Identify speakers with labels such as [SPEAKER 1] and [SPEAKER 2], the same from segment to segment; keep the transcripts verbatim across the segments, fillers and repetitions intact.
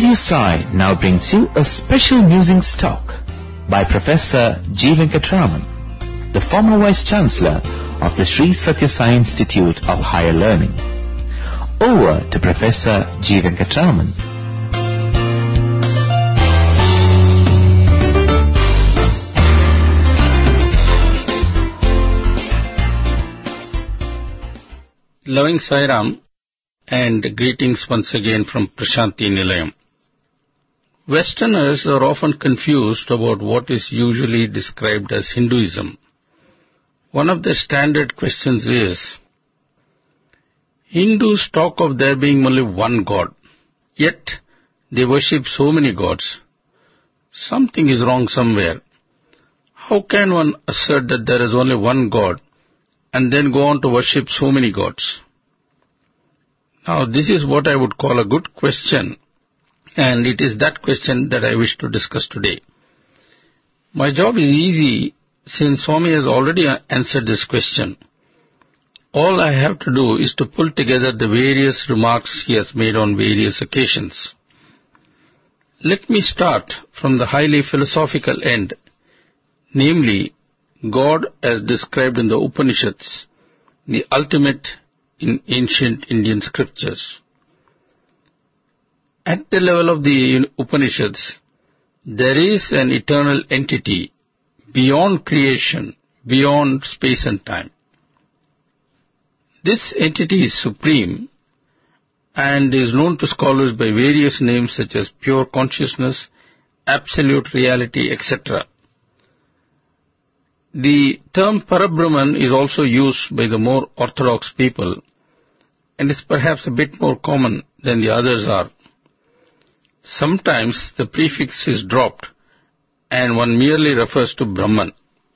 [SPEAKER 1] Radio Sai now brings you a special musings talk by Professor G. Venkatraman, the former Vice Chancellor of the Sri Satya Sai Institute of Higher Learning. Over to Professor G. Venkatraman.
[SPEAKER 2] Loving Sairam and greetings once again from Prashanti Nilayam. Westerners are often confused about what is usually described as Hinduism. One of the standard questions is, Hindus talk of there being only one God, yet they worship so many gods. Something is wrong somewhere. How can one assert that there is only one God and then go on to worship so many gods? Now, this is what I would call a good question, and it is that question that I wish to discuss today. My job is easy since Swami has already answered this question. All I have to do is to pull together the various remarks he has made on various occasions. Let me start from the highly philosophical end, namely, God as described in the Upanishads, the ultimate in ancient Indian scriptures. At the level of the Upanishads, there is an eternal entity beyond creation, beyond space and time. This entity is supreme and is known to scholars by various names such as pure consciousness, absolute reality, et cetera. The term Parabrahman is also used by the more orthodox people and is perhaps a bit more common than the others are. Sometimes the prefix is dropped and one merely refers to Brahman.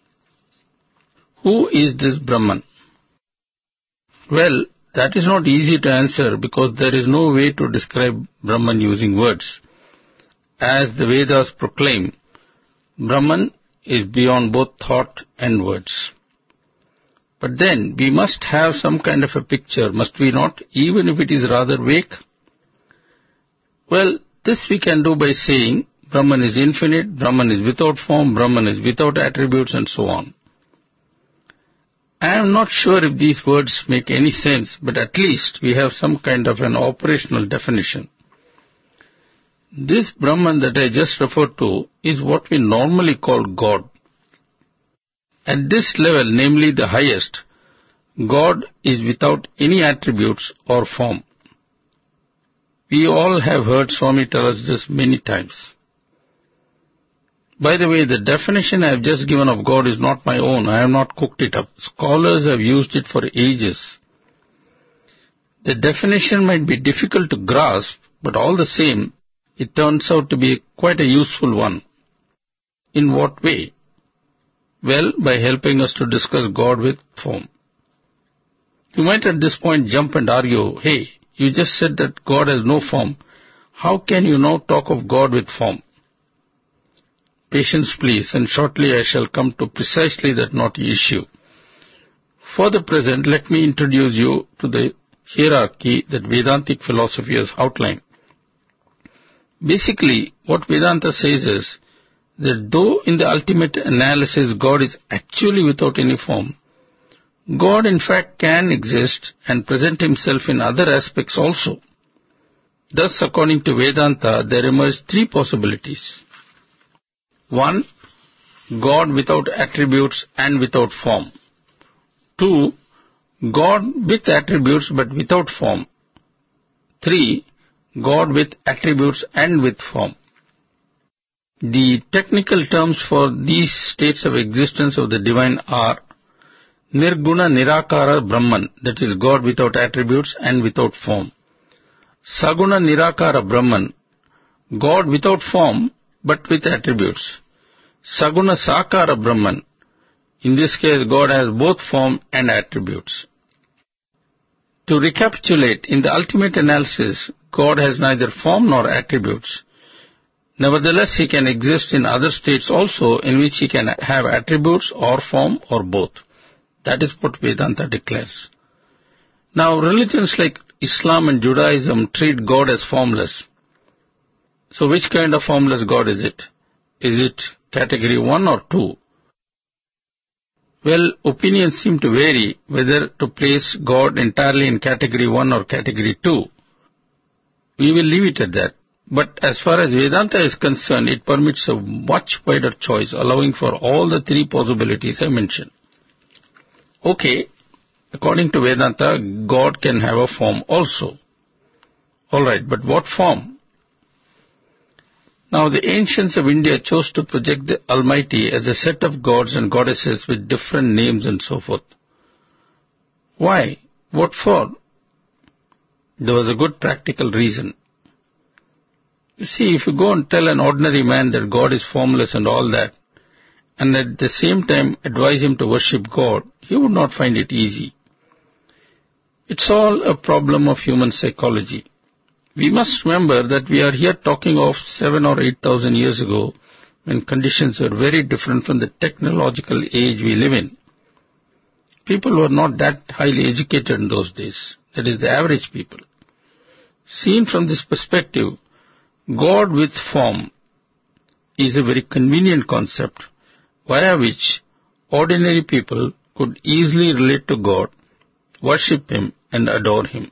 [SPEAKER 2] Who is this Brahman? Well, that is not easy to answer because there is no way to describe Brahman using words. As the Vedas proclaim, Brahman is beyond both thought and words. But then, we must have some kind of a picture, must we not, even if it is rather vague? Well, this we can do by saying, Brahman is infinite, Brahman is without form, Brahman is without attributes, and so on. I am not sure if these words make any sense, but at least we have some kind of an operational definition. This Brahman that I just referred to is what we normally call God. At this level, namely the highest, God is without any attributes or form. We all have heard Swami tell us this many times. By the way, the definition I have just given of God is not my own. I have not cooked it up. Scholars have used it for ages. The definition might be difficult to grasp, but all the same, it turns out to be quite a useful one. In what way? Well, by helping us to discuss God with form. You might at this point jump and argue, hey, you just said that God has no form. How can you now talk of God with form? Patience, please, and shortly I shall come to precisely that knotty issue. For the present, let me introduce you to the hierarchy that Vedantic philosophy has outlined. Basically, what Vedanta says is that though in the ultimate analysis God is actually without any form, God in fact can exist and present himself in other aspects also. Thus, according to Vedanta, there emerge three possibilities. One, God without attributes and without form. Two, God with attributes but without form. Three, God with attributes and with form. The technical terms for these states of existence of the divine are Nirguna Nirakara Brahman, that is God without attributes and without form. Saguna Nirakara Brahman, God without form but with attributes. Saguna Sakara Brahman, in this case God has both form and attributes. To recapitulate, in the ultimate analysis, God has neither form nor attributes. Nevertheless, he can exist in other states also in which he can have attributes or form or both. That is what Vedanta declares. Now, religions like Islam and Judaism treat God as formless. So which kind of formless God is it? Is it category one or two? Well, opinions seem to vary whether to place God entirely in category one or category two. We will leave it at that. But as far as Vedanta is concerned, it permits a much wider choice, allowing for all the three possibilities I mentioned. Okay, according to Vedanta, God can have a form also. Alright, but what form? Now, the ancients of India chose to project the Almighty as a set of gods and goddesses with different names and so forth. Why? What for? There was a good practical reason. You see, if you go and tell an ordinary man that God is formless and all that, and at the same time advise him to worship God, he would not find it easy. It's all a problem of human psychology. We must remember that we are here talking of seven or eight thousand years ago, when conditions were very different from the technological age we live in. People were not that highly educated in those days. That is, the average people. Seen from this perspective, God with form is a very convenient concept via which ordinary people could easily relate to God, worship Him and adore Him.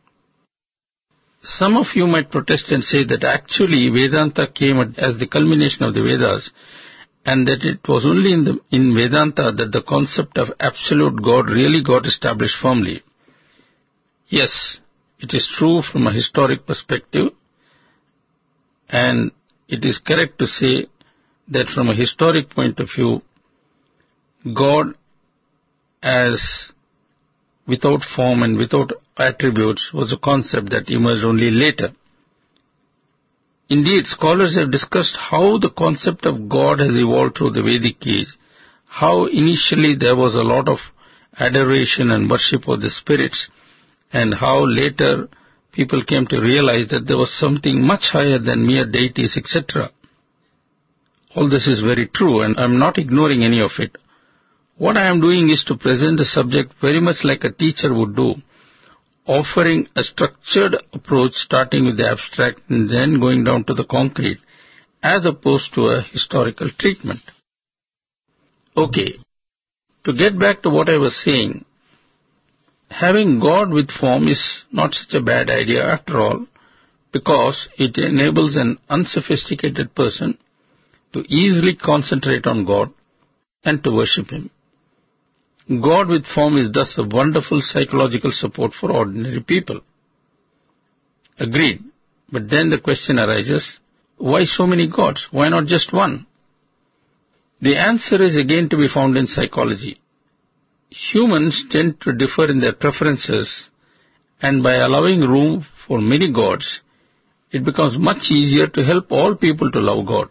[SPEAKER 2] Some of you might protest and say that actually Vedanta came as the culmination of the Vedas, and that it was only in, the, in Vedanta that the concept of absolute God really got established firmly. Yes, it is true from a historic perspective, and it is correct to say that from a historic point of view, God as without form and without attributes was a concept that emerged only later. Indeed, scholars have discussed how the concept of God has evolved through the Vedic age, how initially there was a lot of adoration and worship of the spirits, and how later people came to realize that there was something much higher than mere deities, et cetera. All this is very true, and I am not ignoring any of it. What I am doing is to present the subject very much like a teacher would do, offering a structured approach starting with the abstract and then going down to the concrete, as opposed to a historical treatment. Okay, to get back to what I was saying, having God with form is not such a bad idea after all, because it enables an unsophisticated person to easily concentrate on God and to worship Him. God with form is thus a wonderful psychological support for ordinary people. Agreed. But then the question arises, why so many gods? Why not just one? The answer is again to be found in psychology. Humans tend to differ in their preferences, and by allowing room for many gods, it becomes much easier to help all people to love God.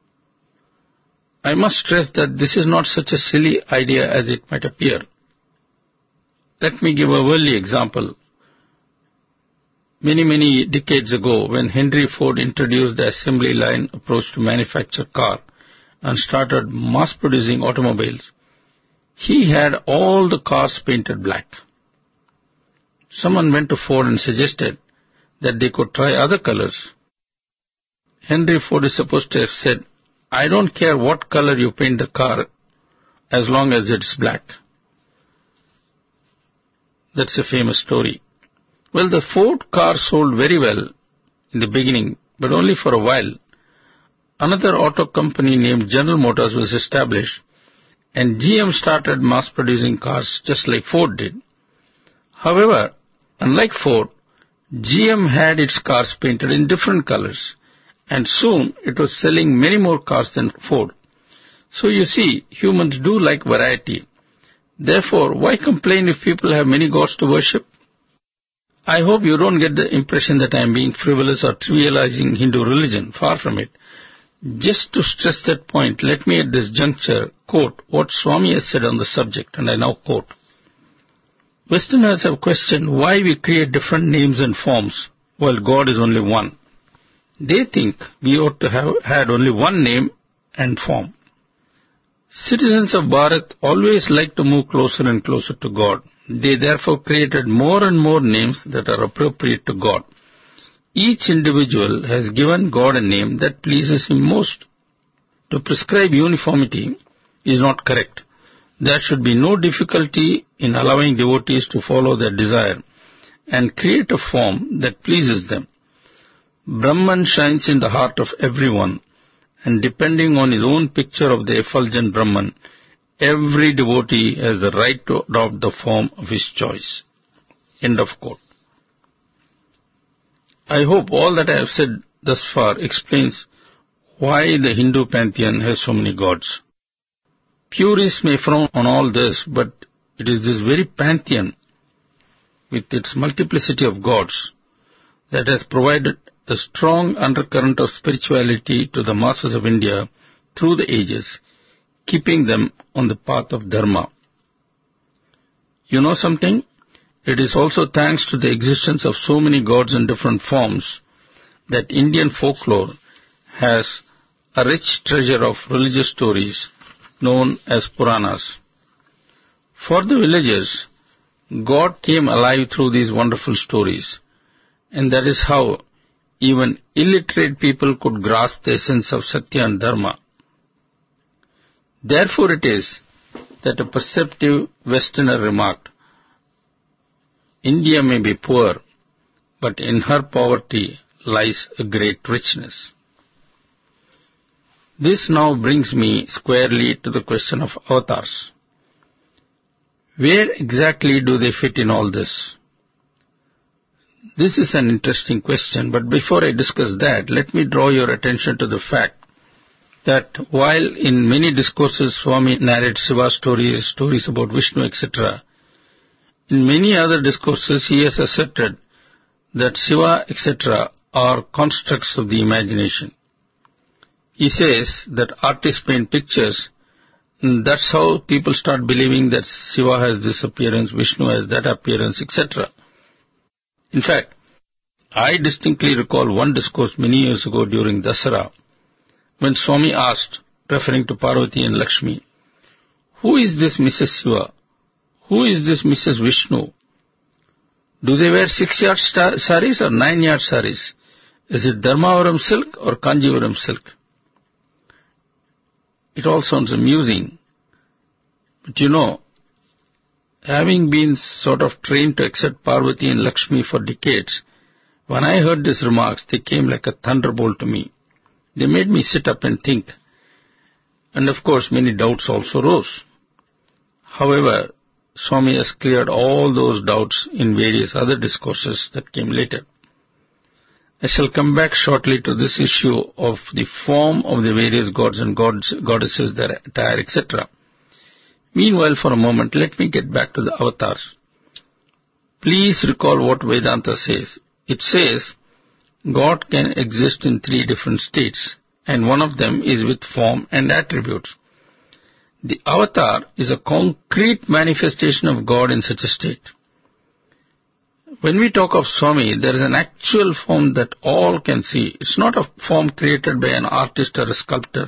[SPEAKER 2] I must stress that this is not such a silly idea as it might appear. Let me give a worldly example. Many, many decades ago, when Henry Ford introduced the assembly line approach to manufacture car and started mass-producing automobiles, he had all the cars painted black. Someone went to Ford and suggested that they could try other colors. Henry Ford is supposed to have said, I don't care what color you paint the car, as long as it's black. That's a famous story. Well, the Ford car sold very well in the beginning, but only for a while. Another auto company named General Motors was established, and G M started mass-producing cars just like Ford did. However, unlike Ford, G M had its cars painted in different colors, and soon it was selling many more cars than Ford. So you see, humans do like variety. Therefore, why complain if people have many gods to worship? I hope you don't get the impression that I am being frivolous or trivializing Hindu religion. Far from it. Just to stress that point, let me at this juncture quote what Swami has said on the subject, and I now quote. Westerners have questioned why we create different names and forms while God is only one. They think we ought to have had only one name and form. Citizens of Bharat always like to move closer and closer to God. They therefore created more and more names that are appropriate to God. each individual has given God a name that pleases him most. To prescribe uniformity is not correct. There should be no difficulty in allowing devotees to follow their desire and create a form that pleases them. Brahman shines in the heart of everyone, and depending on his own picture of the effulgent Brahman, every devotee has the right to adopt the form of his choice. End of quote. I hope all that I have said thus far explains why the Hindu pantheon has so many gods. Purists may frown on all this, but it is this very pantheon, with its multiplicity of gods, that has provided a strong undercurrent of spirituality to the masses of India through the ages, keeping them on the path of dharma. You know something? It is also thanks to the existence of so many gods in different forms that Indian folklore has a rich treasure of religious stories known as Puranas. For the villagers, God came alive through these wonderful stories, and that is how even illiterate people could grasp the essence of Satya and Dharma. Therefore it is that a perceptive Westerner remarked, India may be poor, but in her poverty lies a great richness. This now brings me squarely to the question of avatars. Where exactly do they fit in all this? This is an interesting question, but before I discuss that, let me draw your attention to the fact that while in many discourses Swami narrates Shiva stories, stories about Vishnu, et cetera, in many other discourses he has asserted that Shiva, et cetera are constructs of the imagination. He says that artists paint pictures, and that's how people start believing that Shiva has this appearance, Vishnu has that appearance, et cetera. In fact, I distinctly recall one discourse many years ago during Dasara, when Swami asked, referring to Parvati and Lakshmi, who is this Missus Shiva? Who is this Missus Vishnu? Do they wear six-yard saris or nine-yard saris? Is it Dharmavaram silk or Kanjivaram silk? It all sounds amusing. But you know, having been sort of trained to accept Parvati and Lakshmi for decades, when I heard these remarks, they came like a thunderbolt to me. They made me sit up and think. And of course, many doubts also rose. However, Swami has cleared all those doubts in various other discourses that came later. I shall come back shortly to this issue of the form of the various gods and gods, goddesses, their attire, et cetera. Meanwhile, for a moment, let me get back to the avatars. Please recall what Vedanta says. It says, God can exist in three different states, and one of them is with form and attributes. The avatar is a concrete manifestation of God in such a state. When we talk of Swami, there is an actual form that all can see. It's not a form created by an artist or a sculptor.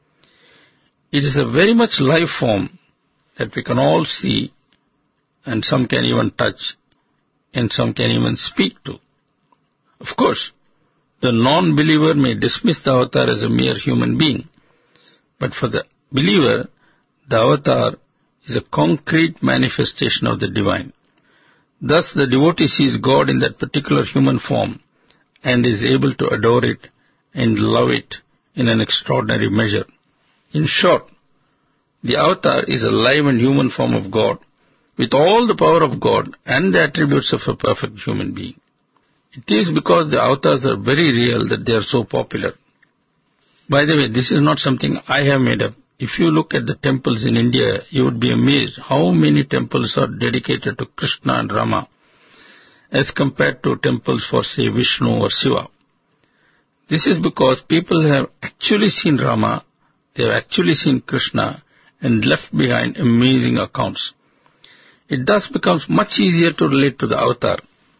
[SPEAKER 2] It is a very much live form that we can all see, and some can even touch, and some can even speak to. Of course, the non-believer may dismiss the avatar as a mere human being, but for the believer, the avatar is a concrete manifestation of the divine. Thus, the devotee sees God in that particular human form and is able to adore it and love it in an extraordinary measure. In short, the avatar is a live and human form of God with all the power of God and the attributes of a perfect human being. It is because the avatars are very real that they are so popular. By the way, this is not something I have made up. If you look at the temples in India, you would be amazed how many temples are dedicated to Krishna and Rama as compared to temples for, say, Vishnu or Shiva. This is because people have actually seen Rama, they have actually seen Krishna, and left behind amazing accounts. It thus becomes much easier to relate to the avatar.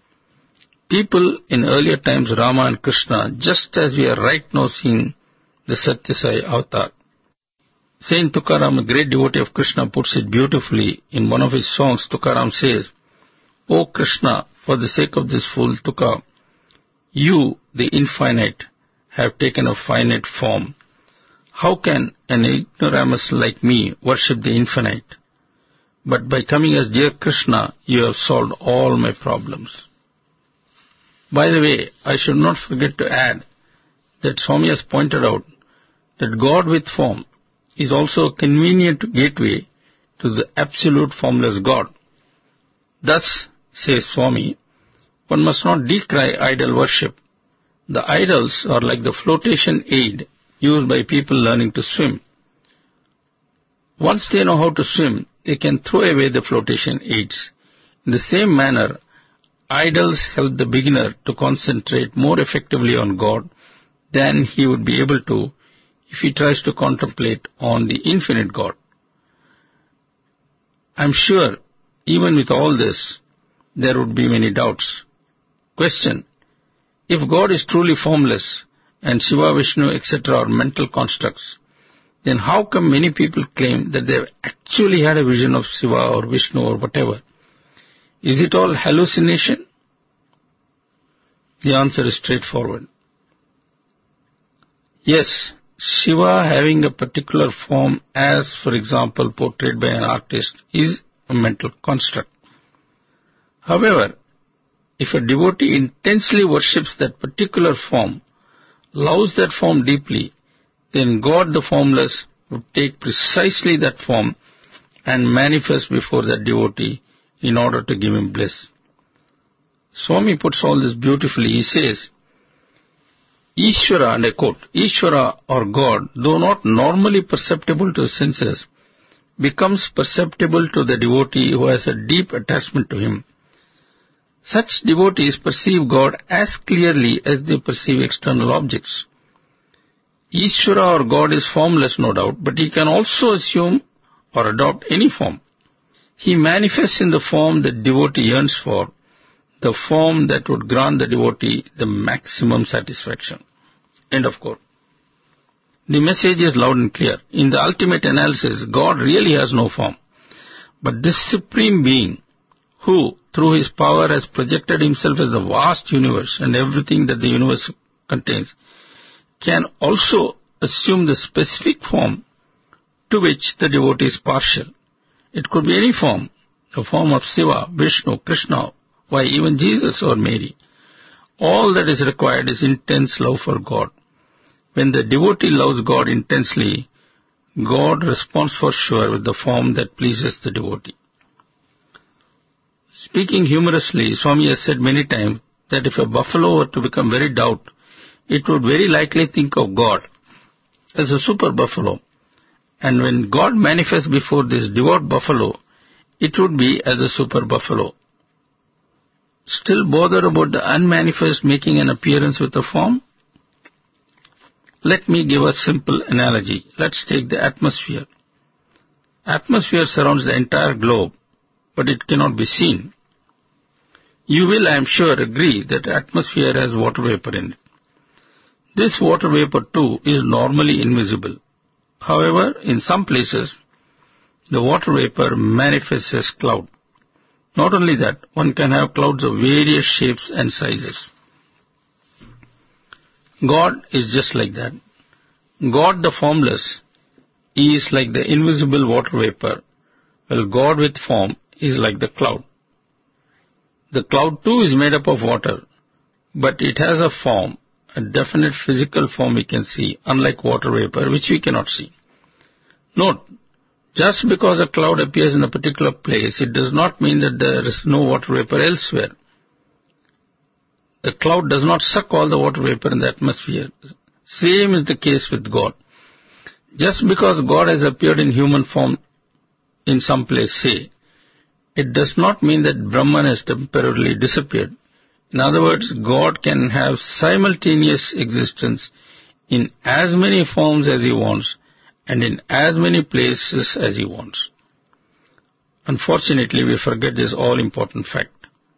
[SPEAKER 2] People in earlier times, Rama and Krishna, just as we are right now seeing the Satya Sai avatar. Saint Tukaram, a great devotee of Krishna, puts it beautifully. In one of his songs, Tukaram says, O Krishna, for the sake of this fool Tuka, You, the infinite, have taken a finite form. How can an ignoramus like me worship the infinite? But by coming as dear Krishna, you have solved all my problems. By the way, I should not forget to add that Swami has pointed out that God with form is also a convenient gateway to the absolute formless God. Thus, says Swami, one must not decry idol worship. The idols are like the flotation aid used by people learning to swim. Once they know how to swim, they can throw away the flotation aids. In the same manner, idols help the beginner to concentrate more effectively on God than he would be able to if he tries to contemplate on the infinite God. I am sure, even with all this, there would be many doubts. Question: if God is truly formless and Shiva, Vishnu, et cetera are mental constructs, then how come many people claim that they have actually had a vision of Shiva or Vishnu or whatever? Is it all hallucination? The answer is straightforward. Yes, Shiva having a particular form, as for example portrayed by an artist, is a mental construct. However, if a devotee intensely worships that particular form, loves that form deeply, then God the formless would take precisely that form and manifest before that devotee in order to give him bliss. Swami puts all this beautifully. He says, Ishvara, and I quote, Ishvara or God, though not normally perceptible to the senses, becomes perceptible to the devotee who has a deep attachment to him. Such devotees perceive God as clearly as they perceive external objects. Ishvara or God is formless, no doubt, but he can also assume or adopt any form. He manifests in the form the devotee yearns for, the form that would grant the devotee the maximum satisfaction. End of quote. The message is loud and clear. In the ultimate analysis, God really has no form. But this Supreme Being, who, through his power, has projected himself as the vast universe and everything that the universe contains, can also assume the specific form to which the devotee is partial. It could be any form, the form of Shiva, Vishnu, Krishna, why even Jesus or Mary. All that is required is intense love for God. When the devotee loves God intensely, God responds for sure with the form that pleases the devotee. Speaking humorously, Swami has said many times that if a buffalo were to become very devout, it would very likely think of God as a super buffalo. And when God manifests before this devout buffalo, it would be as a super buffalo. Still bother about the unmanifest making an appearance with a form? Let me give a simple analogy. Let's take the atmosphere. Atmosphere surrounds the entire globe, but it cannot be seen. You will, I am sure, agree that atmosphere has water vapor in it. This water vapor too is normally invisible. However, in some places, the water vapor manifests as cloud. Not only that, one can have clouds of various shapes and sizes. God is just like that. God the formless is like the invisible water vapor, while God with form is like the cloud. The cloud too is made up of water, but it has a form, a definite physical form we can see, unlike water vapor, which we cannot see. Note, just because a cloud appears in a particular place, it does not mean that there is no water vapor elsewhere. The cloud does not suck all the water vapor in the atmosphere. Same is the case with God. Just because God has appeared in human form in some place, say, it does not mean that Brahman has temporarily disappeared. In other words, God can have simultaneous existence in as many forms as he wants and in as many places as he wants. Unfortunately, we forget this all-important fact.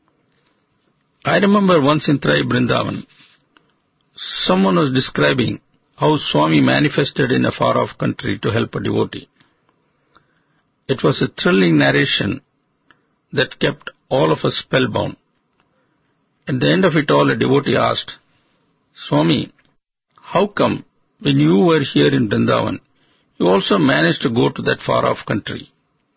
[SPEAKER 2] I remember once in Trai Vrindavan, someone was describing how Swami manifested in a far-off country to help a devotee. It was a thrilling narration that kept all of us spellbound. At the end of it all, a devotee asked, Swami, how come when you were here in Vrindavan, you also managed to go to that far-off country?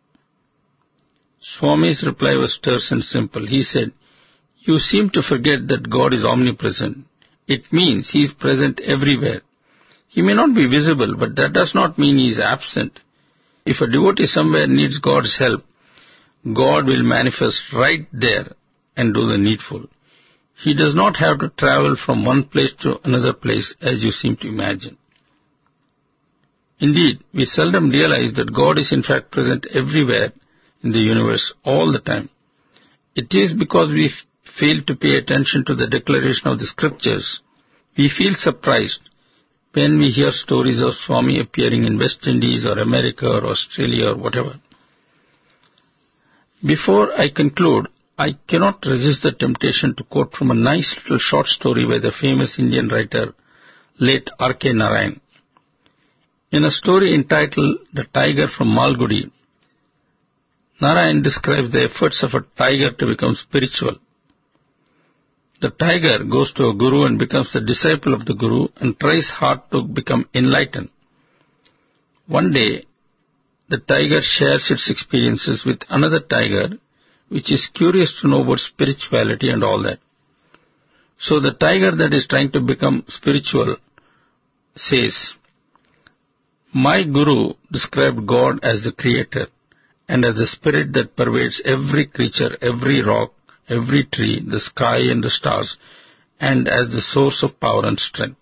[SPEAKER 2] Swami's reply was terse and simple. He said, you seem to forget that God is omnipresent. It means He is present everywhere. He may not be visible, but that does not mean He is absent. If a devotee somewhere needs God's help, God will manifest right there and do the needful. He does not have to travel from one place to another place as you seem to imagine. Indeed, we seldom realize that God is in fact present everywhere in the universe all the time. It is because we fail to pay attention to the declaration of the scriptures. We feel surprised when we hear stories of Swami appearing in West Indies or America or Australia or whatever. Before I conclude, I cannot resist the temptation to quote from a nice little short story by the famous Indian writer, late R K Narayan. In a story entitled The Tiger from Malgudi, Narayan describes the efforts of a tiger to become spiritual. The tiger goes to a guru and becomes the disciple of the guru and tries hard to become enlightened. One day, the tiger shares its experiences with another tiger, which is curious to know about spirituality and all that. So the tiger that is trying to become spiritual says, my guru described God as the creator and as the spirit that pervades every creature, every rock, every tree, the sky and the stars, and as the source of power and strength.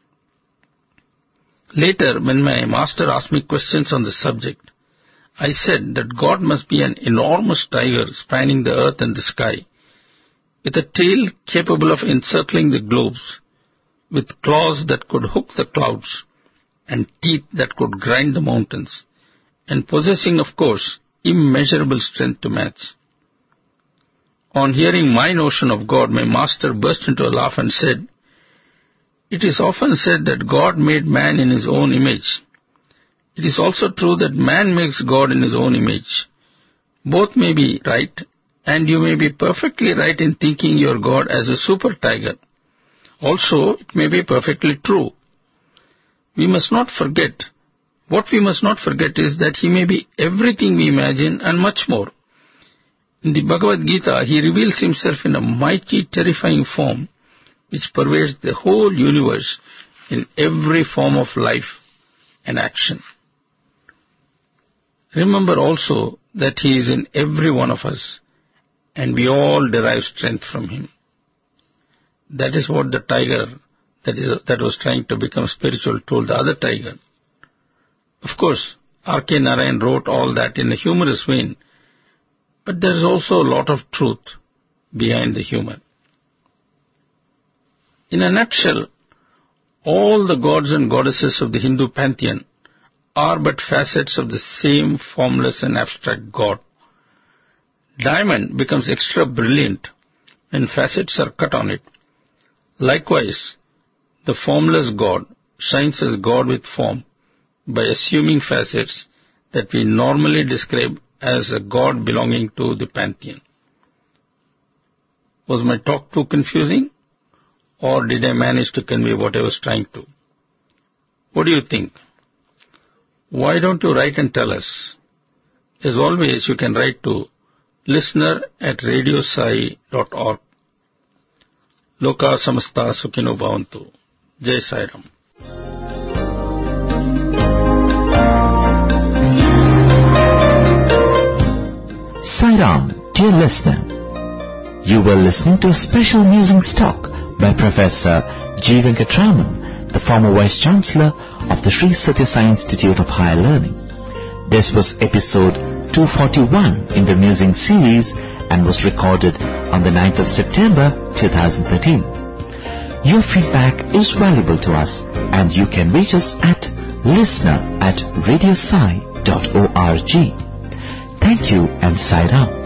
[SPEAKER 2] Later, when my master asked me questions on the subject, I said that God must be an enormous tiger spanning the earth and the sky, with a tail capable of encircling the globes, with claws that could hook the clouds, and teeth that could grind the mountains, and possessing, of course, immeasurable strength to match. On hearing my notion of God, my master burst into a laugh and said, it is often said that God made man in his own image. It is also true that man makes God in his own image. Both may be right, and you may be perfectly right in thinking your God as a super tiger. Also, it may be perfectly true. We must not forget, what we must not forget is that He may be everything we imagine and much more. In the Bhagavad Gita, He reveals Himself in a mighty, terrifying form, which pervades the whole universe in every form of life and action. Remember also that He is in every one of us, and we all derive strength from Him. That is what the tiger that, is, that was trying to become spiritual told the other tiger. Of course, R K Narayan wrote all that in a humorous vein, but there is also a lot of truth behind the humor. In a nutshell, all the gods and goddesses of the Hindu pantheon are but facets of the same formless and abstract God. Diamond becomes extra brilliant when facets are cut on it. Likewise, the formless God shines as God with form by assuming facets that we normally describe as a God belonging to the pantheon. Was my talk too confusing, or did I manage to convey what I was trying to? What do you think? Why don't you write and tell us? As always, you can write to listener at radiosai dot org. Loka samasta sukhino bhavantu. Jai Sai Ram.
[SPEAKER 1] Sai Ram, dear listener. You were listening to a special musing talk by Professor G. Venkatraman, the former Vice Chancellor of the Sri Sathya Sai Institute of Higher Learning. This was episode two forty-one in the musing series and was recorded on the ninth of September two thousand thirteen. Your feedback is valuable to us, and you can reach us at listener at radiosai dot org. Thank you, and Sai Ram.